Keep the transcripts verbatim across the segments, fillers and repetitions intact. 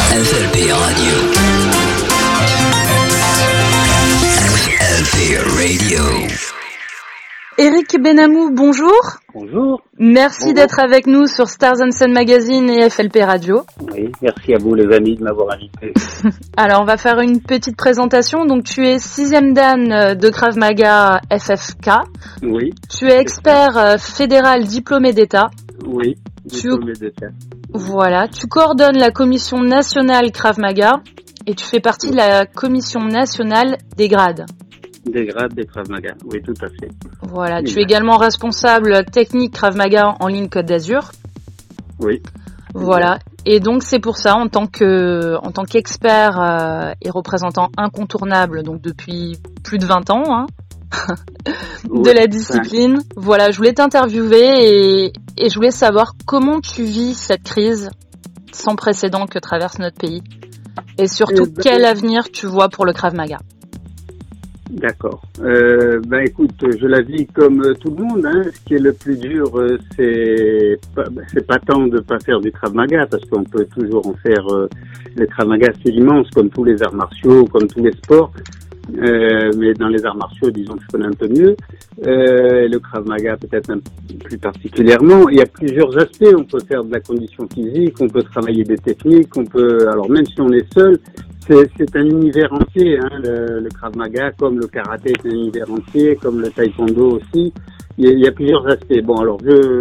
F L P Radio. F L P Radio. Eric Benamou, bonjour. Bonjour. Merci Bonjour. d'être avec nous sur Stars and Sun Magazine et F L P Radio. Oui, merci à vous les amis de m'avoir invité. Alors on va faire une petite présentation. Donc tu es sixième dan de Krav Maga F F K. Oui. Tu es expert euh, fédéral diplômé d'État. Oui, Tu- diplômé d'État. Voilà. Tu coordonnes la commission nationale Krav Maga et tu fais partie de la commission nationale des grades. Des grades des Krav Maga, oui, tout à fait. Voilà. Oui. Tu es également responsable technique Krav Maga en ligne Côte d'Azur. Oui. Voilà. Et donc c'est pour ça, en tant que, en tant qu'expert euh, et représentant incontournable, donc depuis plus de vingt ans, hein, de Oui, la discipline. Voilà, je voulais t'interviewer et, et je voulais savoir comment tu vis cette crise sans précédent que traverse notre pays. Et surtout, Eh ben- quel avenir tu vois pour le Krav Maga? D'accord. Euh, ben écoute, je la vis comme euh, tout le monde. Hein. Ce qui est le plus dur, euh, c'est pas, c'est pas tant de pas faire du Krav Maga, parce qu'on peut toujours en faire. Euh, le Krav Maga, c'est immense, comme tous les arts martiaux, comme tous les sports. Euh, mais dans les arts martiaux, disons que je connais un peu mieux. Euh, le Krav Maga, peut-être un plus particulièrement. Il y a plusieurs aspects. On peut faire de la condition physique, on peut travailler des techniques, on peut. Alors même si on est seul. C'est, c'est un univers entier, hein, le, le Krav Maga, comme le karaté est un univers entier, comme le taekwondo aussi. Il y a, il y a plusieurs aspects. Bon, alors je,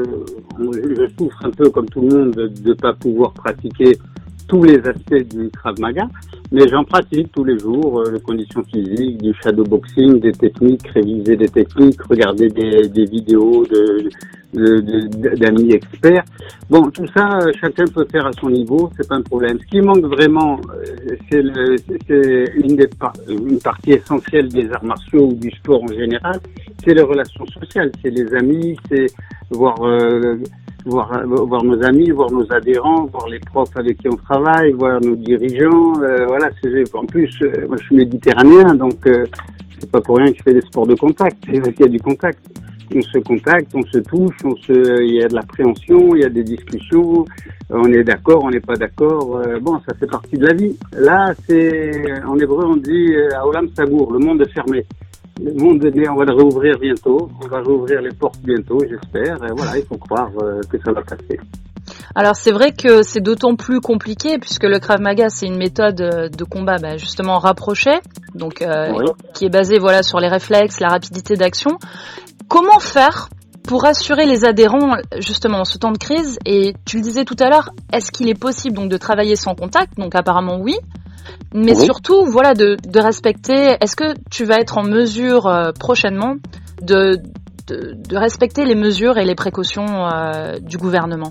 je souffre un peu comme tout le monde de ne pas pouvoir pratiquer tous les aspects du Krav Maga, mais j'en pratique tous les jours, euh, les conditions physiques, du shadowboxing, des techniques, réviser des techniques, regarder des, des vidéos de, de, de, d'amis experts. Bon, tout ça, euh, chacun peut faire à son niveau, c'est pas un problème. Ce qui manque vraiment, euh, c'est, le, c'est une, des par- une partie essentielle des arts martiaux ou du sport en général, c'est les relations sociales, c'est les amis, c'est voir... Euh, Voir, voir nos amis, voir nos adhérents, voir les profs avec qui on travaille, voir nos dirigeants. Euh, voilà, c'est, en plus, euh, moi je suis méditerranéen, donc euh, c'est pas pour rien que je fais des sports de contact. C'est parce qu'il y a du contact. On se contacte, on se touche, on se, il y a de l'appréhension, il y a des discussions. On est d'accord, on n'est pas d'accord. Euh, bon, ça fait partie de la vie. Là, c'est en hébreu on dit Aolam Sagour, le monde est fermé. Le monde, on va le réouvrir bientôt. On va réouvrir les portes bientôt, j'espère. Et voilà, il faut croire euh, que ça va passer. Alors c'est vrai que c'est d'autant plus compliqué puisque le Krav Maga c'est une méthode de combat bah, justement rapprochée, donc euh, Oui. qui est basée voilà sur les réflexes, la rapidité d'action. Comment faire pour assurer les adhérents justement en ce temps de crise? Et tu le disais tout à l'heure, est-ce qu'il est possible donc de travailler sans contact? Donc apparemment oui. Mais Oui. surtout, voilà, de, de respecter. Est-ce que tu vas être en mesure euh, prochainement de, de, de respecter les mesures et les précautions euh, du gouvernement?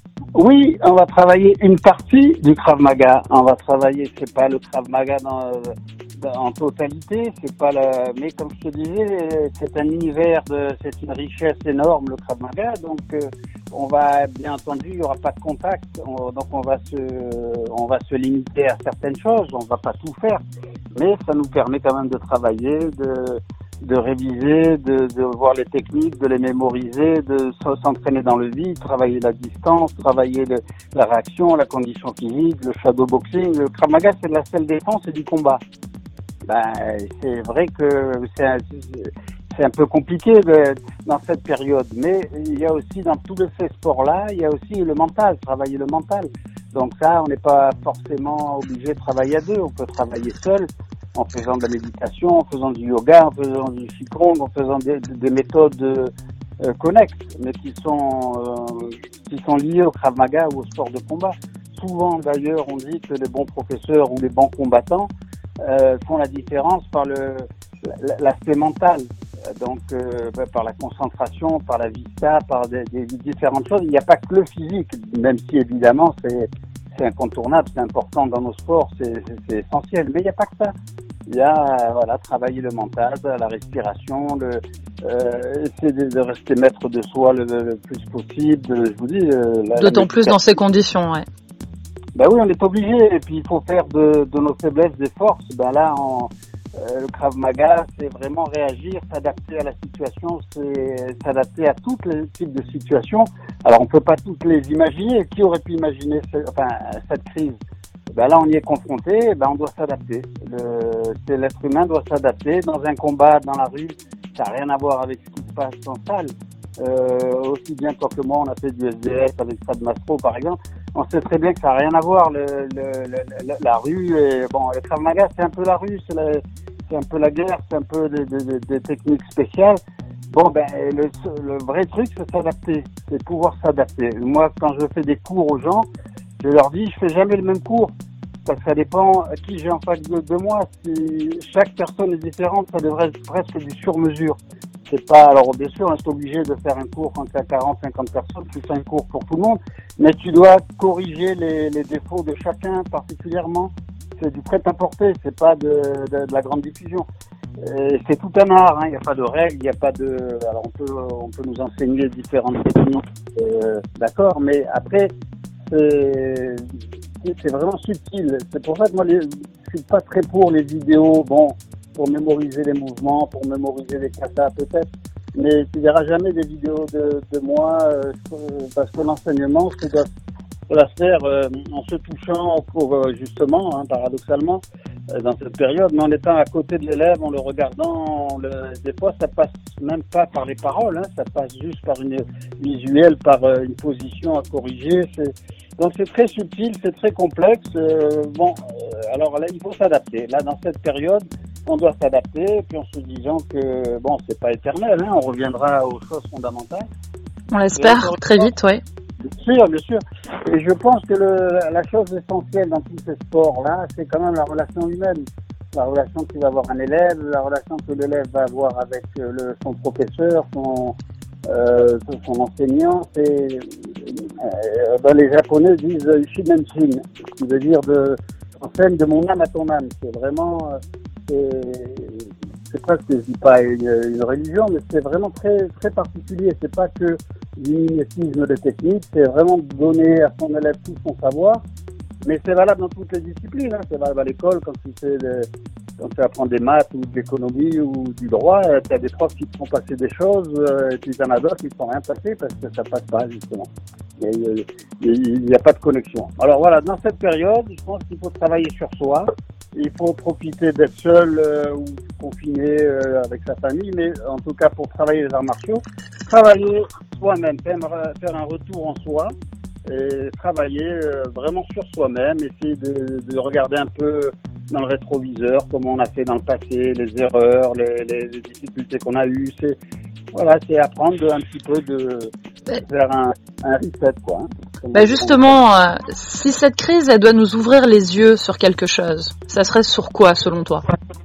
Oui, on va travailler une partie du Krav Maga. On va travailler, c'est pas le Krav Maga dans, dans, en totalité, c'est pas le, mais comme je te disais, c'est un univers de, c'est une richesse énorme le Krav Maga. Donc, euh, on va, bien entendu, il y aura pas de contact. On, donc, on va se, on va se limiter à certaines choses. On va pas tout faire, mais ça nous permet quand même de travailler, de de réviser, de, de voir les techniques, de les mémoriser, de s'entraîner dans le vide, travailler la distance, travailler le, la réaction, la condition physique, le shadowboxing. Le Krav Maga, c'est de la self-défense et du combat. Ben, c'est vrai que c'est un, c'est un peu compliqué de, dans cette période, mais il y a aussi dans tous ces sports-là, il y a aussi le mental, travailler le mental. Donc ça, on n'est pas forcément obligé de travailler à deux, on peut travailler seul, en faisant de la méditation, en faisant du yoga, en faisant du qigong, en faisant des, des méthodes euh, connexes, mais qui sont euh, qui sont liées au Krav Maga ou au sport de combat. Souvent, d'ailleurs, on dit que les bons professeurs ou les bons combattants euh, font la différence par le l'aspect mental, donc euh, par la concentration, par la vista, par des, des différentes choses. Il n'y a pas que le physique, même si évidemment c'est c'est incontournable, c'est important dans nos sports, c'est, c'est, c'est essentiel. Mais il n'y a pas que ça. Il y a, voilà, travailler le mental, la respiration, le, euh, essayer de, de rester maître de soi le, le plus possible. Je vous dis. Euh, la, D'autant la plus dans ces conditions, ouais. Ben oui, on est obligé. Et puis il faut faire de, de nos faiblesses des forces. Ben là, en, euh, le Krav Maga, c'est vraiment réagir, s'adapter à la situation, c'est s'adapter à tous les types de situations. Alors on peut pas toutes les imaginer. Qui aurait pu imaginer ce, enfin, cette crise? Ben là, on y est confronté, ben on doit s'adapter. Le, c'est l'être humain doit s'adapter. Dans un combat, dans la rue, ça n'a rien à voir avec ce qui se passe en salle. Euh, aussi bien toi que moi, on a fait du S D F avec Stade Mastro, par exemple. On sait très bien que ça n'a rien à voir. Le, le, le, la rue, et, bon, le Krav Maga, c'est un peu la rue, c'est, la, c'est un peu la guerre, c'est un peu des, des, des techniques spéciales. Bon, ben, le, le vrai truc, c'est s'adapter, c'est pouvoir s'adapter. Moi, quand je fais des cours aux gens, je leur dis, je fais jamais le même cours, parce que ça dépend à qui j'ai en face de, de moi. Si chaque personne est différente, ça devrait être presque du sur-mesure. C'est pas, alors bien sûr, on est obligé de faire un cours quand il y a quarante, cinquante personnes, plus un cours pour tout le monde, mais tu dois corriger les, les défauts de chacun particulièrement. C'est du prêt-à-porter, c'est pas de, de, de la grande diffusion. Et c'est tout un art, hein. Il n'y a pas de règles, il n'y a pas de. Alors on peut, on peut nous enseigner différentes techniques, euh, d'accord, mais après c'est, c'est vraiment subtil. C'est pour ça que moi, les, je suis pas très pour les vidéos, bon, pour mémoriser les mouvements, pour mémoriser les katas peut-être, mais tu verras jamais des vidéos de, de moi, euh, parce que l'enseignement, c'est de la faire euh, en se touchant pour euh, justement, hein, paradoxalement, euh, dans cette période, mais en étant à côté de l'élève, en le regardant, le, des fois ça passe même pas par les paroles, hein, ça passe juste par une visuelle, par euh, une position à corriger. C'est, donc c'est très subtil, c'est très complexe. Euh, bon, euh, alors là il faut s'adapter. Là dans cette période, on doit s'adapter, puis en se disant que bon, c'est pas éternel, hein, on reviendra aux choses fondamentales. On l'espère très vite, oui. Bien sûr, bien sûr. Et je pense que le, la chose essentielle dans tous ces sports-là, c'est quand même la relation humaine. La relation qu'il va avoir un élève, la relation que l'élève va avoir avec le, son professeur, son, euh, son enseignant. C'est, euh, ben les Japonais disent « Shimenshin », qui veut dire de enseigne de mon âme à ton âme. C'est vraiment... C'est, c'est presque, je dis pas une, une religion, mais c'est vraiment très très particulier. C'est pas que du mimétisme de technique, c'est vraiment donner à son élève tout son savoir. Mais c'est valable dans toutes les disciplines. Hein. C'est valable à l'école quand tu fais de, quand tu apprends des maths ou de l'économie ou du droit. Tu as des profs qui te font passer des choses, et puis tu en as d'autres qui ne font rien passer parce que ça passe pas justement. Il n'y a, a, a pas de connexion. Alors voilà, dans cette période, je pense qu'il faut travailler sur soi. Il faut profiter d'être seul euh, ou confiné euh, avec sa famille, mais en tout cas pour travailler les arts martiaux, travailler soi-même, faire, faire un retour en soi et travailler euh, vraiment sur soi-même, essayer de, de regarder un peu dans le rétroviseur comment on a fait dans le passé, les erreurs, les, les, les difficultés qu'on a eues. C'est, voilà, c'est apprendre un petit peu de, de faire un, un reset, quoi. Hein. Bah justement, euh, si cette crise, elle doit nous ouvrir les yeux sur quelque chose, ça serait sur quoi, selon toi ?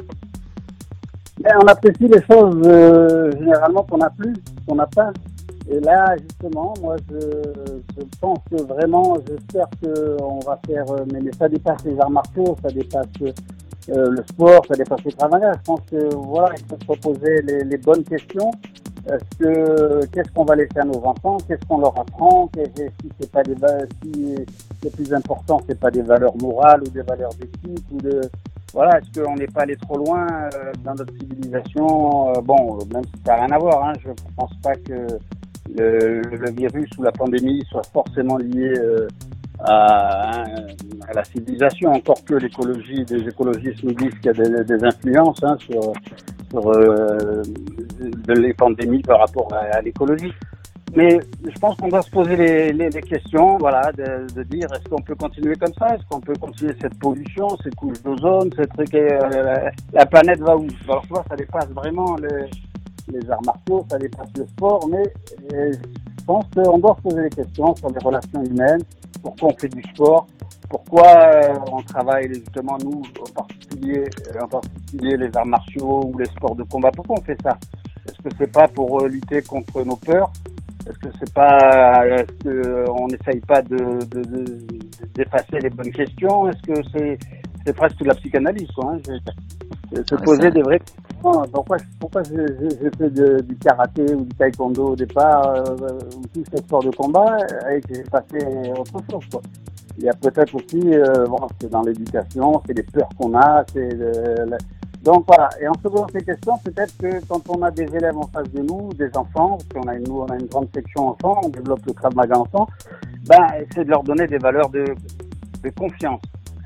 Ben, on apprécie les choses euh, généralement qu'on n'a plus, qu'on n'a pas. Et là, justement, moi, je, je pense que vraiment, j'espère qu'on va faire... Euh, mais, mais ça dépasse les arts martiaux, ça dépasse euh, le sport, ça dépasse les travailleurs. Je pense que, voilà, il faut se poser les, les bonnes questions. Est-ce que, qu'est-ce qu'on va laisser à nos enfants? Qu'est-ce qu'on leur apprend? Si c'est pas des, si le plus important, c'est pas des valeurs morales ou des valeurs d'éthique ou de, voilà, est-ce qu'on n'est pas allé trop loin euh, dans notre civilisation? euh, Bon, même si ça n'a rien à voir, hein, je pense pas que le, le virus ou la pandémie soit forcément lié euh, à, à la civilisation, encore que l'écologie, des écologistes nous disent qu'il y a des, des influences hein, sur sur euh, de les pandémies par rapport à, à l'écologie. Mais je pense qu'on doit se poser les, les, les questions, voilà, de, de dire est-ce qu'on peut continuer comme ça? Est-ce qu'on peut continuer cette pollution, cette couche d'ozone, cette truc, euh, la, la planète va où? Alors tu vois, ça dépasse vraiment les, les arts martiaux, ça dépasse le sport, mais euh, je pense qu'on doit se poser des questions sur les relations humaines, pourquoi on fait du sport, pourquoi euh, on travaille justement nous en particulier, en particulier les arts martiaux ou les sports de combat, pourquoi on fait ça? Est-ce que c'est pas pour euh, lutter contre nos peurs? Est-ce que c'est pas, est-ce qu'on n'essaye pas de, de, de, d'effacer les bonnes questions? Est-ce que c'est, c'est presque de la psychanalyse, quoi, hein, je, se poser ouais, des vraies questions. Pourquoi, pourquoi j'ai, j'ai fait de, du karaté ou du taekwondo au départ, euh, ou tous ces sports de combat, et que j'ai passé autre chose, quoi. Il y a peut-être aussi, euh, bon, c'est dans l'éducation, c'est les peurs qu'on a, c'est le, le, donc voilà, et en se posant ces questions, peut-être que quand on a des élèves en face de nous, des enfants, parce qu'on a une, nous on a une grande section enfants, on développe le Krav Maga enfant, ben c'est de leur donner des valeurs de, de confiance.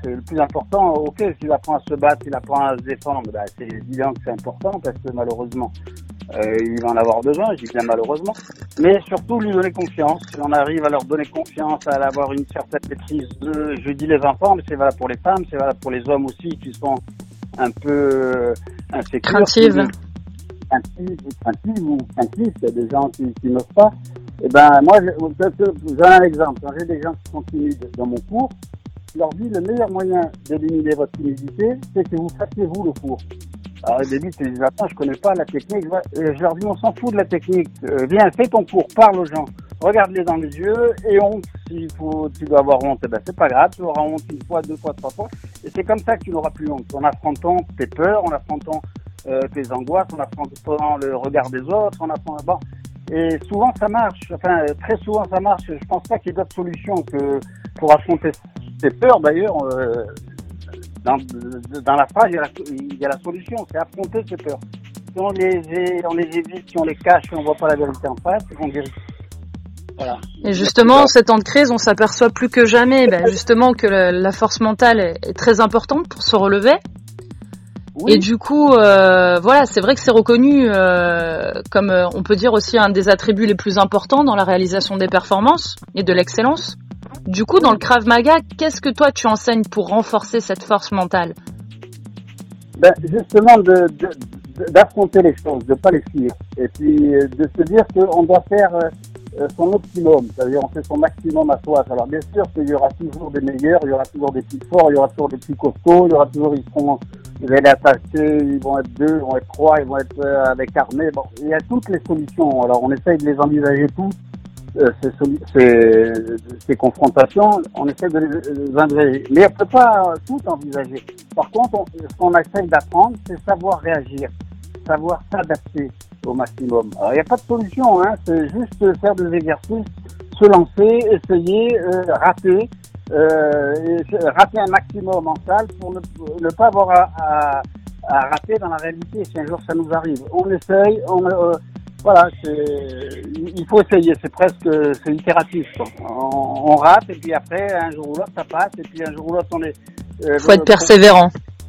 c'est le plus important. Ok, s'il apprend à se battre, s'il apprend à se défendre, bah, c'est évident que c'est important parce que malheureusement, euh, il va en avoir besoin, je dis bien malheureusement. Mais surtout lui donner confiance. Si on arrive à leur donner confiance, à avoir une certaine maîtrise de, je dis les enfants, mais c'est valable pour les femmes, c'est valable pour les hommes aussi qui sont un peu insécures. Craintives. Craintives, craintives ou craintifs, il y a des gens qui, qui n'osent pas. Eh ben, moi, je vous donne un exemple. Quand j'ai des gens qui sont timides dans mon cours, je leur dis le meilleur moyen d'éliminer votre timidité, c'est que vous fassiez vous le cours. Alors, au début, ils disent, attends, je connais pas la technique. Je leur dis, on s'en fout de la technique. Euh, viens, fais ton cours, parle aux gens. Regarde-les dans les yeux et honte. S'il faut, tu dois avoir honte, eh ben, c'est pas grave. Tu auras honte une fois, deux fois, trois fois. Et c'est comme ça que tu n'auras plus honte. En affrontant tes peurs, en affrontant euh, tes angoisses, en affrontant le regard des autres, en affrontant, bon. Et souvent, ça marche. Enfin, très souvent, ça marche. Je pense pas qu'il y ait d'autres solutions que pour affronter tes peurs, d'ailleurs. Euh, Dans, dans la phrase, il y, a la, il y a la solution, c'est affronter ses peurs. Si on les, on les évite, si on les cache, si on voit pas la vérité en face, on guérit. Voilà. Et justement, ces temps de crise, on s'aperçoit plus que jamais, ben, justement, que le, la force mentale est, est très importante pour se relever. Oui. Et du coup, euh, voilà, c'est vrai que c'est reconnu euh, comme, euh, on peut dire aussi, un des attributs les plus importants dans la réalisation des performances et de l'excellence. Du coup, dans le Krav Maga, qu'est-ce que toi tu enseignes pour renforcer cette force mentale? Ben, justement, de, de, de, d'affronter les choses, de pas les fuir. Et puis, de se dire qu'on doit faire euh, son optimum. C'est-à-dire, on fait son maximum à soi. Alors, bien sûr qu'il y aura toujours des meilleurs, il y aura toujours des plus forts, il y aura toujours des plus costauds, il y aura toujours, ils seront, ils vont être attachés, ils vont être deux, ils vont être trois, ils vont être euh, avec armée. Bon, il y a toutes les solutions. Alors, on essaye de les envisager tous. Euh, ces, ces, ces confrontations, on essaie de les envisager. Mais on ne peut pas tout envisager. Par contre, on, ce qu'on essaie d'apprendre, c'est savoir réagir, savoir s'adapter au maximum. Alors, il n'y a pas de solution, hein, c'est juste faire des exercices, se lancer, essayer, euh, rater, euh, et rater un maximum en salle pour ne, ne pas avoir à, à, à rater dans la réalité si un jour ça nous arrive. On essaye, on... Euh, Voilà, c'est, il faut essayer, c'est presque, c'est itératif, quoi. On, on rate, et puis après, un jour ou l'autre, ça passe, et puis un jour ou l'autre, on est... Euh, faut être persévérant.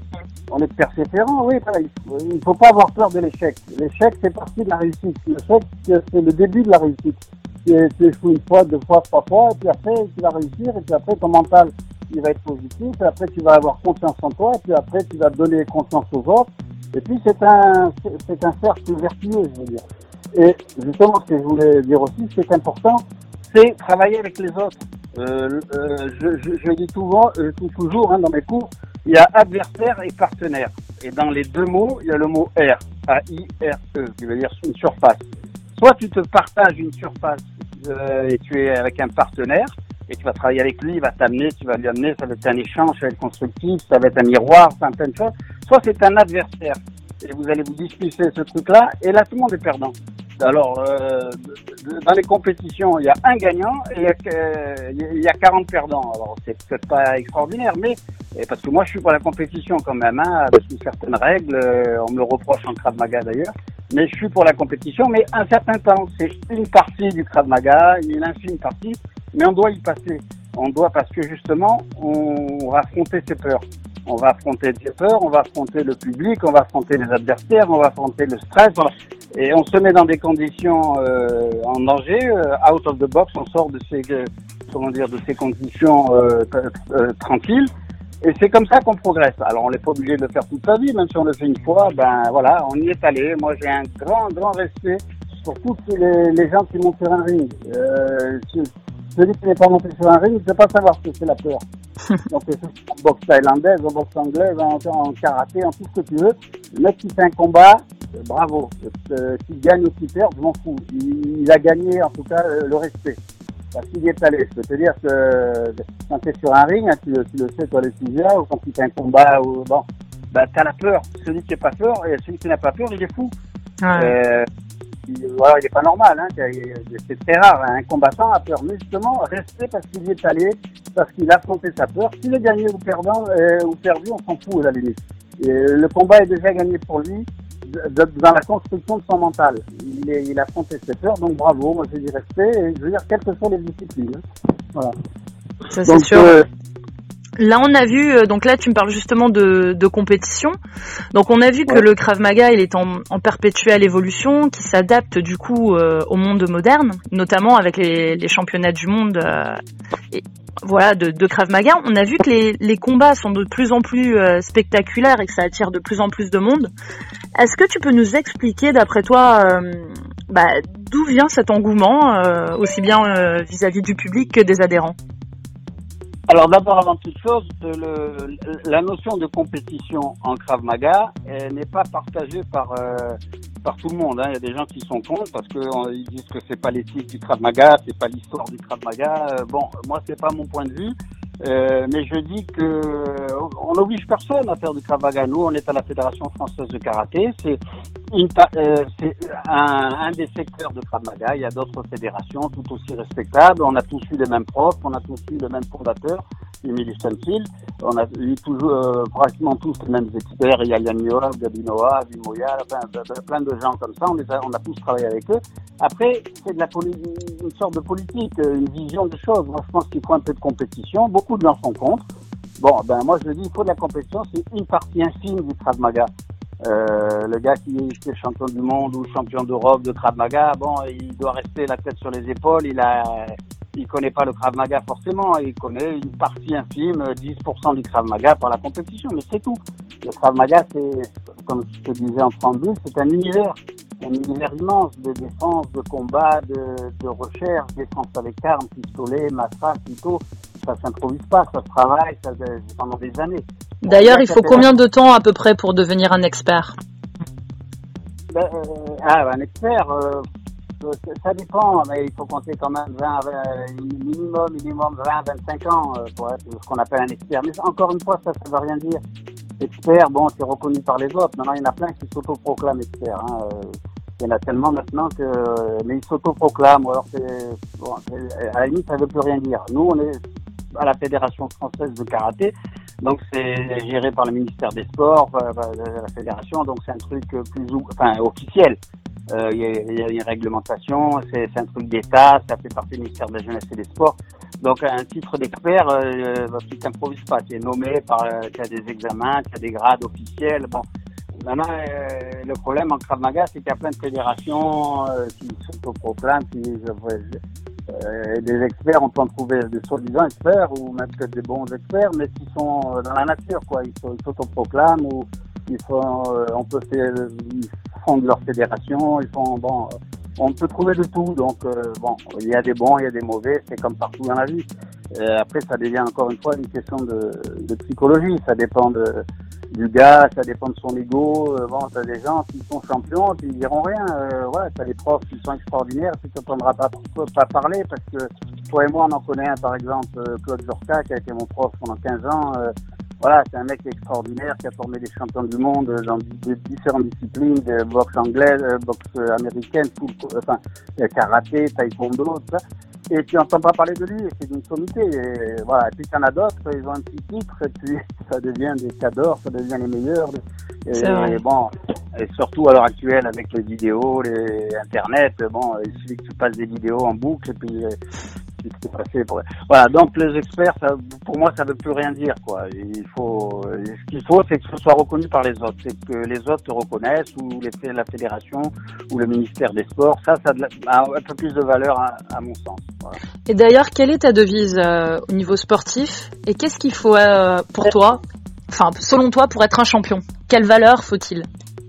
On est persévérant, oui, voilà. Il ne faut pas avoir peur de l'échec. L'échec, c'est partie de la réussite. L'échec, c'est le début de la réussite. Tu, tu échoues une fois, deux fois, trois fois, et puis après, tu vas réussir, et puis après, ton mental, il va être positif, et après, tu vas avoir confiance en toi, et puis après, tu vas donner confiance aux autres, et puis c'est un, c'est un cercle vertueux, je veux dire. Et justement, ce que je voulais dire aussi, c'est important, c'est travailler avec les autres. Euh, euh, je, je, je dis souvent, euh, toujours hein, dans mes cours, il y a adversaire et partenaire. Et dans les deux mots, il y a le mot R, A I R E, qui veut dire une surface. Soit tu te partages une surface euh, et tu es avec un partenaire, et tu vas travailler avec lui, il va t'amener, tu vas lui amener, ça va être un échange, ça va être constructif, ça va être un miroir, ça va être plein de choses. Soit c'est un adversaire. Et vous allez vous disputer ce truc-là, et là, tout le monde est perdant. Alors, euh, dans les compétitions, il y a un gagnant et il y a, il y a quarante perdants. Alors, c'est peut-être pas extraordinaire, mais parce que moi, je suis pour la compétition quand même, hein, avec une certaine règle. On me le reproche en Krav Maga d'ailleurs, mais je suis pour la compétition. Mais un certain temps, c'est une partie du Krav Maga, une infime partie, mais on doit y passer. On doit parce que justement, on va affronter ses peurs. On va affronter ses peurs, on va affronter le public, on va affronter les adversaires, on va affronter le stress. Voilà. Et on se met dans des conditions euh, en danger, euh, out of the box, on sort de ces, euh, comment dire, de ces conditions euh, euh, tranquilles. Et c'est comme ça qu'on progresse. Alors on n'est pas obligé de le faire toute sa vie, même si on le fait une fois, ben voilà, on y est allé. Moi j'ai un grand, grand respect pour tous les, les gens qui montent sur un ring. Euh, celui qui n'est pas monté sur un ring, il ne peut pas savoir ce que c'est la peur. Donc c'est en boxe thaïlandaise, en boxe anglaise, en, en karaté, en tout ce que tu veux. Le mec qui fait un combat, euh, bravo. Euh, qu'il gagne ou qu'il perd, je m'en fous. Il, il a gagné en tout cas euh, le respect. Parce qu'il y est allé. Je peux te dire que euh, quand tu es sur un ring, hein, tu, tu le sais toi les sujets, ou quand tu fais un combat, ou bon, bah t'as la peur. Celui qui n'a pas peur, et celui qui n'a pas peur, il est fou. Ouais. Euh, il, voilà, il est pas normal, hein, c'est très rare, hein, un combattant a peur, mais justement, rester parce qu'il y est allé, parce qu'il a affronté sa peur, s'il est gagné ou perdant, euh, ou perdu, on s'en fout à la limite. Et le combat est déjà gagné pour lui, de, de, dans la construction de son mental. Il, est, il a affronté ses peurs, donc bravo, moi j'ai du respect, et je veux dire, quelles que soient les disciplines. Hein. Voilà. Ça c'est sûr. Euh, Là, on a vu, euh, donc là, tu me parles justement de, de compétition. Donc, on a vu que Ouais. le Krav Maga, il est en, en perpétuelle évolution, qui s'adapte du coup euh, au monde moderne, notamment avec les, les championnats du monde, euh, et, voilà, de, de Krav Maga. On a vu que les, les combats sont de plus en plus euh, spectaculaires et que ça attire de plus en plus de monde. Est-ce que tu peux nous expliquer, d'après toi, euh, bah, d'où vient cet engouement, euh, aussi bien euh, vis-à-vis du public que des adhérents? Alors d'abord, avant toute chose, le, la notion de compétition en Krav Maga elle n'est pas partagée par euh, par tout le monde. Hein. Il y a des gens qui sont contre parce qu'ils disent que c'est pas l'éthique du Krav Maga, c'est pas l'histoire du Krav Maga. Euh, bon, moi c'est pas mon point de vue, euh, mais je dis que on n'oblige personne à faire du Krav Maga. Nous, on est à la Fédération française de karaté. C'est une, euh, c'est un, un des secteurs de Krav Maga. Il y a d'autres fédérations tout aussi respectables. On a tous eu les mêmes profs, on a tous eu le même fondateur, Emily Stanfield. On a eu toujours euh, pratiquement tous les mêmes experts. Il y a Yann Mioa, Gabi Noah, Vimoya, enfin, plein de gens comme ça. On, les a, on a tous travaillé avec eux. Après, c'est de la une sorte de politique, une vision des choses. Moi, je pense qu'il faut un peu de compétition. Beaucoup de gens sont contre. Bon, ben moi je dis il faut de la compétition. C'est une partie infime du Krav Maga. Euh, le gars qui, qui est champion du monde ou champion d'Europe de Krav Maga, bon, il doit rester la tête sur les épaules. Il a, il connaît pas le Krav Maga forcément. Il connaît une partie infime, dix pour cent du Krav Maga par la compétition, mais c'est tout. Le Krav Maga, c'est, comme je te disais en préambule, c'est un univers, un univers immense de défense, de combat, de, de recherche, défense avec armes, pistolet, matraque, couteau. Ça s'improvise pas, ça se travaille, ça, pendant des années. D'ailleurs, il faut combien de temps à peu près pour devenir un expert? ben, euh, Ah, un expert, euh, ça dépend, mais il faut compter quand même vingt, vingt, minimum, minimum vingt, vingt-cinq ans euh, pour être ce qu'on appelle un expert. Mais encore une fois, ça, ça veut rien dire. Expert, bon, c'est reconnu par les autres. Maintenant, il y en a plein qui s'autoproclament experts. Hein. Il y en a tellement maintenant que, mais ils s'autoproclament. Alors, c'est, bon, à la limite, ça veut plus rien dire. Nous, on est à la Fédération française de karaté, donc c'est géré par le ministère des Sports, euh, la fédération, donc c'est un truc plus ou, enfin officiel. Euh, il y, a, il y a une réglementation, c'est, c'est un truc d'État, ça fait partie du ministère de la Jeunesse et des Sports. Donc un titre d'expert, euh, tu t'improvises pas, tu es nommé par, euh, tu as des examens, tu as des grades officiels. Bon, maintenant euh, le problème en Krav Maga, c'est qu'il y a plein de fédérations euh, qui s'autoproclament, qui Euh, des experts, on peut en trouver des soi-disant experts ou même peut-être des bons experts, mais qui sont dans la nature, quoi. Ils, sont, ils s'autoproclament ou ils font, euh, on peut faire, ils fondent leur fédération, ils font, bon, on peut trouver de tout. Donc, euh, bon, il y a des bons, il y a des mauvais, c'est comme partout dans la vie. Euh, après, ça devient encore une fois une question de, de psychologie. Ça dépend de, du gars, ça dépend de son ego. Euh, bon, t'as des gens qui sont champions, qui diront rien. Euh, ouais, t'as des profs qui sont extraordinaires, tu t'entendras pas, pas parler parce que toi et moi, on en connaît un, par exemple, Claude Jorca, qui a été mon prof pendant quinze ans. Euh, voilà, c'est un mec extraordinaire qui a formé des champions du monde dans différentes disciplines, de boxe anglaise, boxe américaine, tout, enfin, karaté, taekwondo, tout ça. Et tu n'entends pas parler de lui, c'est d'une sommité. Et voilà. Et puis il y en a d'autres, ils ont un petit titre, et puis ça devient des cadors, ça devient les meilleurs. Et, et bon, et surtout à l'heure actuelle avec les vidéos, les Internet, bon, il suffit que tu passes des vidéos en boucle, et puis c'est passé pour... Voilà, donc les experts, ça, pour moi, ça veut plus rien dire, quoi. Il faut, ce qu'il faut, c'est que ce soit reconnu par les autres, c'est que les autres te reconnaissent, ou les, la fédération, ou le ministère des Sports. Ça, ça a un peu plus de valeur à, à mon sens. Voilà. Et d'ailleurs, quelle est ta devise euh, au niveau sportif? Et qu'est-ce qu'il faut euh, pour toi, enfin, selon toi, pour être un champion? Quelle valeur faut-il?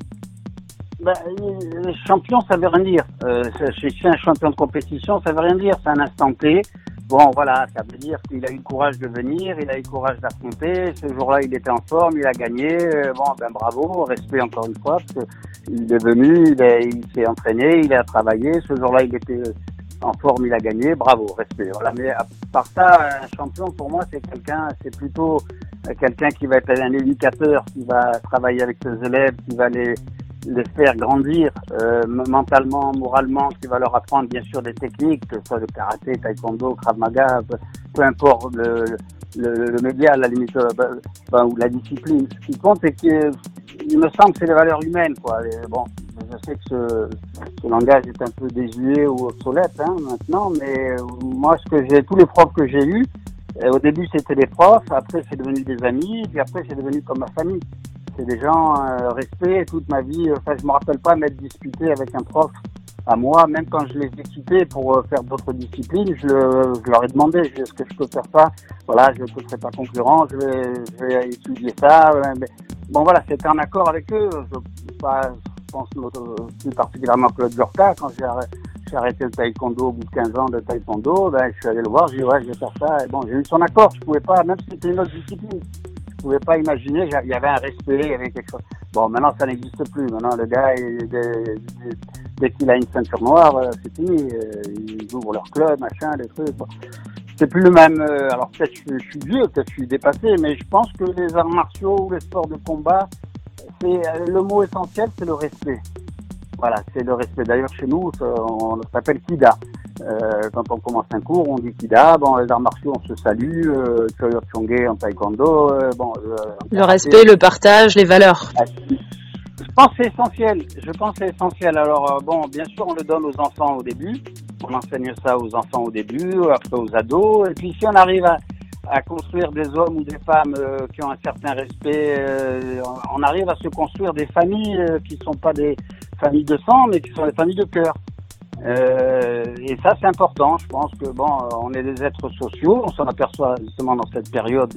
Ben, champion, ça veut rien dire. Euh, je suis un champion de compétition, ça veut rien dire. C'est un instant T. Bon, voilà, ça veut dire qu'il a eu le courage de venir, il a eu le courage d'affronter. Ce jour-là, il était en forme, il a gagné. Bon, ben bravo, respect encore une fois, parce qu'il est venu, il, est, il s'est entraîné, il a travaillé. Ce jour-là, il était en forme, il a gagné. Bravo, respect. Voilà. Mais à part ça, un champion, pour moi, c'est quelqu'un, c'est plutôt quelqu'un qui va être un éducateur, qui va travailler avec ses élèves, qui va les les faire grandir euh, mentalement, moralement, qui va leur apprendre bien sûr des techniques, que ce soit le karaté, taekwondo, krav maga, peu, peu importe le, le, le média, à la limite, euh, ben, ou la discipline. Ce qui compte, c'est qu'il me semble que c'est les valeurs humaines, quoi. Et bon, je sais que ce, ce langage est un peu désuet ou obsolète hein, maintenant, mais moi, ce que j'ai, tous les profs que j'ai eus, Et au début, c'était des profs, après, c'est devenu des amis, puis après, c'est devenu comme ma famille. C'est des gens euh, restés toute ma vie. Enfin, je me rappelle pas m'être disputé avec un prof à moi, même quand je les ai quittés pour euh, faire d'autres disciplines, je, le, je leur ai demandé, est-ce que je peux faire ça? Voilà, je ne serai pas concurrent, je vais, je vais étudier ça. Mais, bon, voilà, c'était en accord avec eux. Je, pas, je pense plus particulièrement Claude Burka, quand j'ai arrêté. J'ai arrêté le taekwondo au bout de quinze ans de taekwondo, ben, je suis allé le voir, j'ai dit ouais, je vais faire ça. Et bon, j'ai eu son accord, je pouvais pas, même si c'était une autre discipline, je pouvais pas imaginer, il y avait un respect, il y avait quelque chose. Bon, maintenant, ça n'existe plus. Maintenant, le gars, il, dès, dès qu'il a une ceinture noire, c'est fini. Ils ouvrent leur club, machin, des trucs. Bon. C'est plus le même. Alors, peut-être je, je suis vieux, peut-être je suis dépassé, mais je pense que les arts martiaux ou les sports de combat, c'est le mot essentiel, c'est le respect. Voilà, c'est le respect. D'ailleurs, chez nous, on s'appelle Kida. Euh, quand on commence un cours, on dit Kida. Bon, les arts martiaux, on se salue. Euh, Choyo Chonge en taekwondo. Euh, bon, euh, le respect, le partage, les valeurs. Je pense que c'est essentiel. Je pense que c'est essentiel. Alors, euh, bon, bien sûr, on le donne aux enfants au début. On enseigne ça aux enfants au début, après aux ados. Et puis, si on arrive à, à construire des hommes ou des femmes euh, qui ont un certain respect, euh, on arrive à se construire des familles euh, qui ne sont pas des familles de sang, mais qui sont des familles de cœur. Euh, et ça, c'est important. Je pense que bon, on est des êtres sociaux. On s'en aperçoit justement dans cette période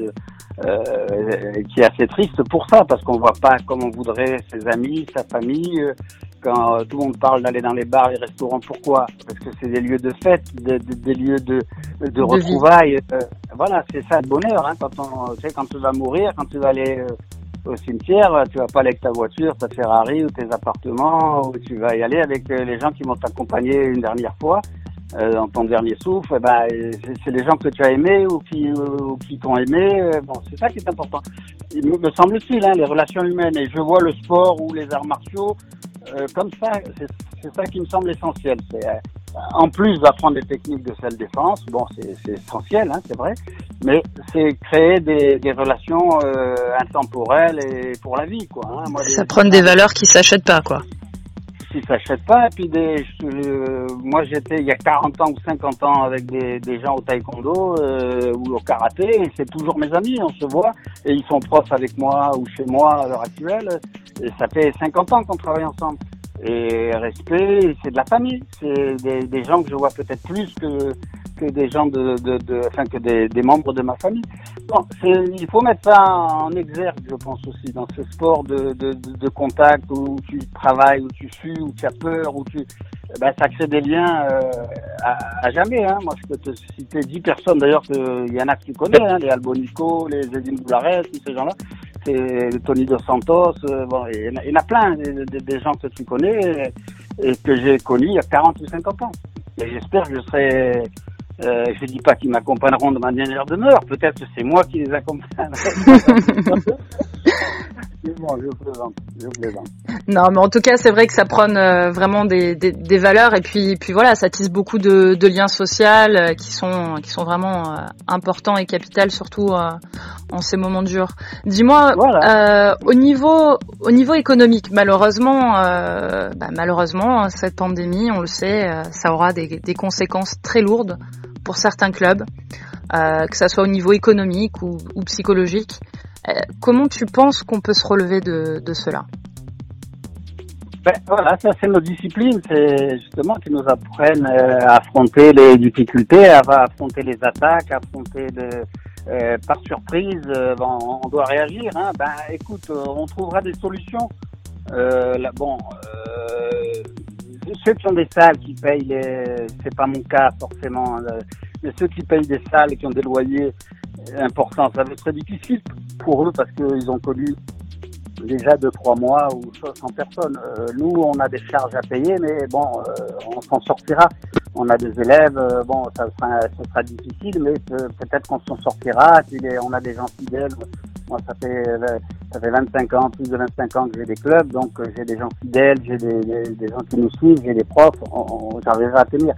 euh, qui est assez triste pour ça, parce qu'on voit pas comme on voudrait ses amis, sa famille. Quand tout le monde parle d'aller dans les bars, les restaurants, pourquoi? Parce que c'est des lieux de fête, des, des, des lieux de, de, de retrouvailles. Euh, voilà, c'est ça le bonheur. Hein, quand on, tu sais, quand tu vas mourir, quand tu vas aller euh, au cimetière, tu vas pas aller avec ta voiture, ta Ferrari ou tes appartements, ou tu vas y aller avec les gens qui vont t'accompagner une dernière fois euh, dans ton dernier souffle. Eh ben, c'est, c'est les gens que tu as aimés ou qui, ou qui t'ont aimé. Bon, c'est ça qui est important. Il me, me semble-t-il, hein, les relations humaines. Et je vois le sport ou les arts martiaux euh, comme ça. C'est, c'est ça qui me semble essentiel. C'est, euh, en plus d'apprendre des techniques de self-défense, bon, c'est, c'est essentiel, hein, c'est vrai, mais c'est créer des, des relations euh, intemporelles et pour la vie, quoi. Hein. Moi, ça prend des valeurs qui s'achètent pas, quoi. Qui s'achètent pas, et puis des, euh, moi j'étais il y a quarante ans ou cinquante ans avec des, des gens au taekwondo euh, ou au karaté, et c'est toujours mes amis, on se voit, et ils sont profs avec moi ou chez moi à l'heure actuelle, et ça fait cinquante ans qu'on travaille ensemble. Et respect, c'est de la famille, c'est des, des gens que je vois peut-être plus que que des gens de, de, de enfin que des, des membres de ma famille. Bon, c'est, il faut mettre ça en exergue, je pense aussi, dans ce sport de, de, de, de contact où tu travailles, où tu sues, où tu as peur, où tu, ben, ça crée des liens euh, à, à jamais. Hein. Moi, je peux te citer dix personnes d'ailleurs, qu'il y en a que tu connais, hein, les Albonico, les Zedine Boulares, tous ces gens-là. C'est Tony Dos Santos, euh, bon, il y, y en a plein, des, des gens que tu connais et, et que j'ai connus il y a quarante ou cinquante ans. Et j'espère que je serai, euh, je dis pas qu'ils m'accompagneront de ma dernière demeure, peut-être que c'est moi qui les accompagnerai. Bon, je plaisante, je plaisante. Non, mais en tout cas, c'est vrai que ça prône euh, vraiment des, des, des valeurs et puis, puis voilà, ça tisse beaucoup de, de liens sociaux euh, qui sont qui sont vraiment euh, importants et capitaux, surtout euh, en ces moments durs. Dis-moi, voilà. euh, au niveau au niveau économique, malheureusement, euh, bah, malheureusement, cette pandémie, on le sait, euh, ça aura des, des conséquences très lourdes pour certains clubs, euh, que ça soit au niveau économique ou, ou psychologique. Euh, comment tu penses qu'on peut se relever de, de cela? Ben voilà, ça c'est nos disciplines, c'est justement qui nous apprennent euh, à affronter les difficultés, à affronter les attaques, à affronter de, euh, par surprise. Euh, bon, on doit réagir. Hein. Ben écoute, euh, on trouvera des solutions. Euh, là, bon, euh, ceux qui ont des salles qui payent, les, c'est pas mon cas forcément, euh, mais ceux qui payent des salles et qui ont des loyers importants, ça va être très difficile pour eux parce qu'ils ont connu déjà deux, trois mois ou cent personnes. Euh, nous, on a des charges à payer, mais bon, euh, on s'en sortira. On a des élèves, euh, bon, ça sera, ça sera difficile, mais peut, peut-être qu'on s'en sortira. Puis les, on a des gens fidèles. Moi, ça fait, ça fait vingt-cinq ans, plus de vingt-cinq ans que j'ai des clubs, donc euh, j'ai des gens fidèles, j'ai des, des, des gens qui nous suivent, j'ai des profs, on, on j'arriverai à tenir.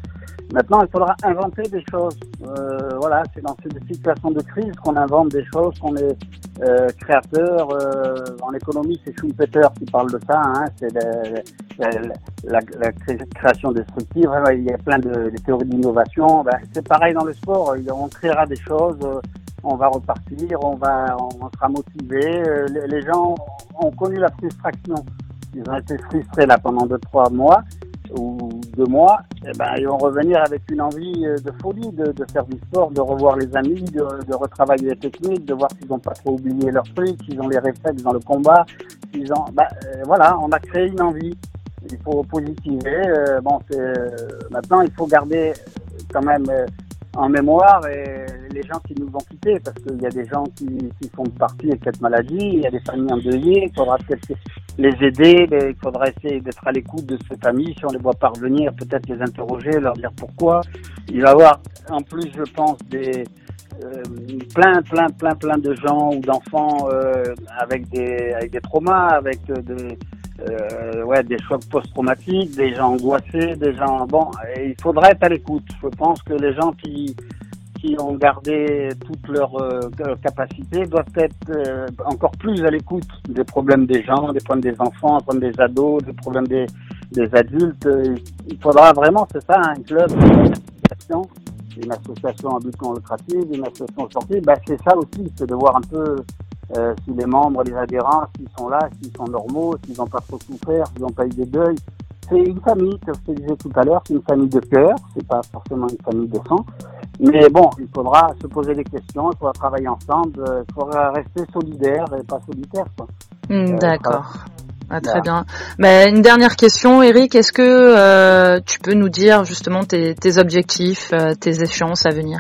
Maintenant, il faudra inventer des choses. Euh, voilà, c'est dans ces situations de crise qu'on invente des choses, qu'on est euh, créateur. Euh, en économie, c'est Schumpeter qui parle de ça. Hein, c'est la, la, la, la création destructive. Il y a plein de, de théories d'innovation. Ben, c'est pareil dans le sport. On créera des choses. On va repartir. On va, on sera motivé. Les, les gens ont connu la frustration. Ils ont été frustrés là pendant deux, trois mois. ou deux mois, eh ben, ils vont revenir avec une envie de folie de, de faire du sport, de revoir les amis, de, de retravailler les techniques, de voir s'ils n'ont pas trop oublié leurs trucs, s'ils ont les réflexes dans le combat. S'ils ont, bah, euh, voilà, on a créé une envie. Il faut positiver. Euh, bon, c'est, euh, maintenant, il faut garder quand même euh, en mémoire et les gens qui nous ont quittés, parce qu'il y a des gens qui, qui sont partis avec cette maladie, il y a des familles endeuillées, il faudra peut-être les aider, il faudra essayer d'être à l'écoute de ces familles, si on les voit parvenir, peut-être les interroger, leur dire pourquoi. Il va y avoir, en plus, je pense, des euh, plein, plein, plein, plein de gens ou d'enfants euh, avec des avec des traumas, avec euh, des Euh, ouais, des chocs post-traumatiques, des gens angoissés, des gens... Bon, il faudra être à l'écoute. Je pense que les gens qui qui ont gardé toutes leurs euh, capacités doivent être euh, encore plus à l'écoute des problèmes des gens, des problèmes des enfants, des problèmes des ados, des problèmes des, des adultes. Il faudra vraiment, c'est ça, un club, une association, une association à but non lucratif, une association sportive. Ben, c'est ça aussi, c'est de voir un peu... Euh, si les membres, les adhérents, s'ils sont là, s'ils sont normaux, s'ils n'ont pas trop souffert, s'ils n'ont pas eu des deuils. C'est une famille, comme je te disais tout à l'heure, c'est une famille de cœur, c'est pas forcément une famille de sang. Mais bon, il faudra se poser des questions, il faudra travailler ensemble, il faudra rester solidaire et pas solitaire, quoi. Mmh, euh, d'accord. Ah, très voilà. bien. Mais une dernière question, Eric, est-ce que euh, tu peux nous dire justement tes, tes objectifs, euh, tes échéances à venir ?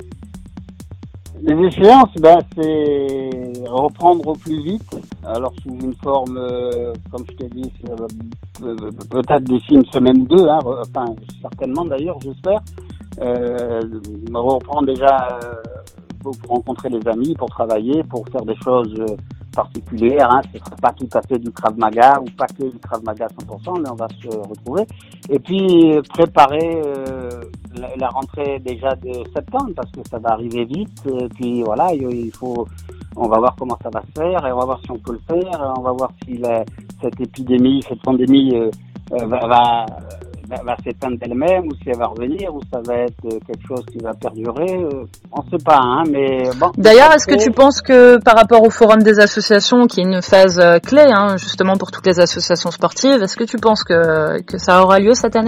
Les échéances, ben, c'est reprendre au plus vite, alors sous une forme, euh, comme je t'ai dit, euh, peut-être d'ici une semaine ou deux, hein, enfin certainement d'ailleurs, j'espère, euh, reprendre déjà euh, pour rencontrer les amis, pour travailler, pour faire des choses particulières, hein, ce ne sera pas tout à fait du Krav Maga ou pas que du Krav Maga cent pour cent, mais on va se retrouver. Et puis préparer euh, la, la rentrée déjà de septembre, parce que ça va arriver vite. Et puis voilà, il faut, on va voir comment ça va se faire, et on va voir si on peut le faire, on va voir si la, cette épidémie, cette pandémie euh, va, va, va, va s'éteindre d'elle-même, ou si elle va revenir, ou ça va être quelque chose qui va perdurer. On ne sait pas, hein, mais bon. D'ailleurs, est-ce que tu penses que par rapport au forum des associations, qui est une phase clé, hein, justement pour toutes les associations sportives, est-ce que tu penses que, que ça aura lieu cette année ?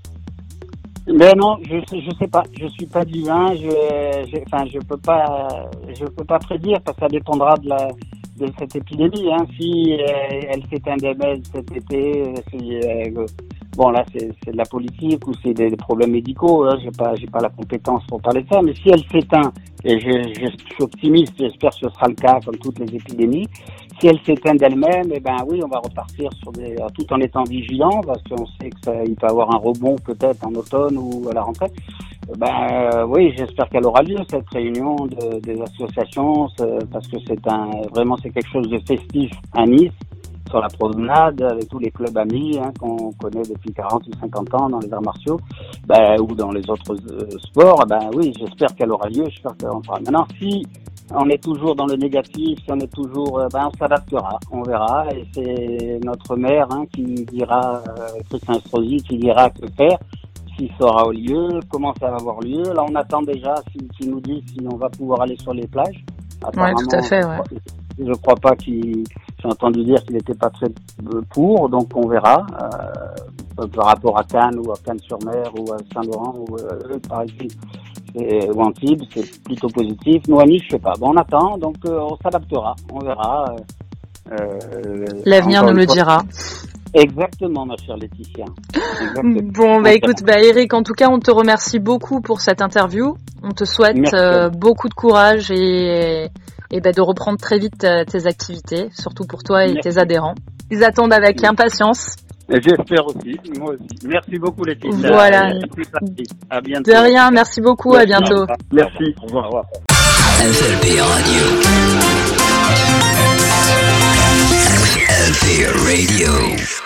Ben non, je sais, je sais pas, je suis pas divin, je, je, enfin, je peux pas, je peux pas prédire, parce que ça dépendra de la, de cette épidémie, hein. Si euh, elle s'éteint d'elle-même cet été, si, euh, bon là c'est, c'est de la politique ou c'est des, des problèmes médicaux, hein, j'ai pas, j'ai pas la compétence pour parler de ça, mais si elle s'éteint, et je, je, je suis optimiste, j'espère que ce sera le cas comme toutes les épidémies. Si elle s'éteint d'elle-même, eh ben oui, on va repartir sur des, tout en étant vigilant, parce qu'on sait que ça, il peut y avoir un rebond peut-être en automne ou à la rentrée. Ben euh, oui, j'espère qu'elle aura lieu cette réunion de, des associations, parce que c'est un, vraiment c'est quelque chose de festif à Nice, sur la promenade, avec tous les clubs amis hein, qu'on connaît depuis quarante ou cinquante ans dans les arts martiaux, ben, ou dans les autres euh, sports. Ben oui, j'espère qu'elle aura lieu, j'espère qu'elle en fera. Maintenant, si on est toujours dans le négatif, si on est toujours, ben on s'adaptera, on verra, et c'est notre maire hein, qui dira, euh, Christian Estrosi, qui dira que faire, si ça aura lieu, comment ça va avoir lieu. Là, on attend déjà s'il si, si nous dit si on va pouvoir aller sur les plages. Oui, tout à fait, ouais. Je ne crois pas qu'il... J'ai entendu dire qu'il n'était pas très pour, donc on verra. Euh, par rapport à Cannes ou à Cannes-sur-Mer ou à Saint-Laurent ou euh, par ici, c'est, ou Antibes, c'est plutôt positif. Nous, à Nice, je sais pas. Bon, on attend, donc euh, on s'adaptera, on verra. Euh, L'avenir nous le dira. Exactement, ma chère Laetitia. Exactement. Bon, bah écoute, bah Eric, en tout cas, on te remercie beaucoup pour cette interview. On te souhaite euh, beaucoup de courage et, et bah, de reprendre très vite euh, tes activités, surtout pour toi et Merci. Tes adhérents. Ils attendent avec impatience. Et j'espère aussi, moi aussi. Merci beaucoup, Laetitia. Voilà. À bientôt. De rien, merci beaucoup, merci. À bientôt. Merci, au revoir. Au revoir. F L P Radio. F L P Radio.